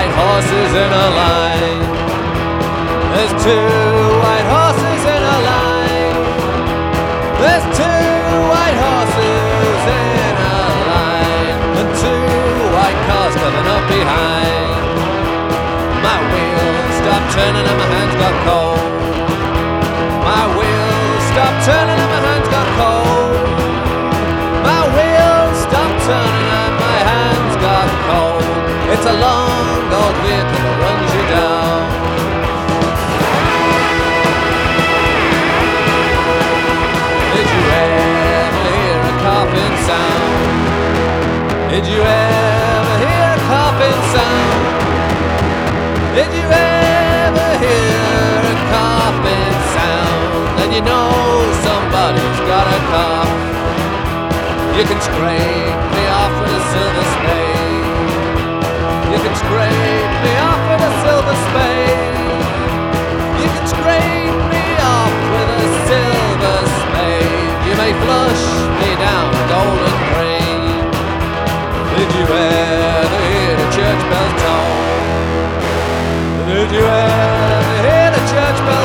white horses in a line. There's two white horses in a line. There's two white horses in a line, and two white cars coming up behind. My wheels stopped turning and my hands got cold. My wheels stopped turning and my hands got cold. My wheels stopped turning and my hands got cold. It's a long old vehicle that runs you down. Did you ever hear a coughing sound? Did you ever hear a coughing sound? Did you ever hear a coughing sound? Then you know somebody's got a cough. You can scrape me off with a silver spade. You can scrape me off with a silver spade. You can scrape me off with a silver spade. You may flush me down a golden drain. Did you ever hear the church bells toll? Did you ever hear the church bells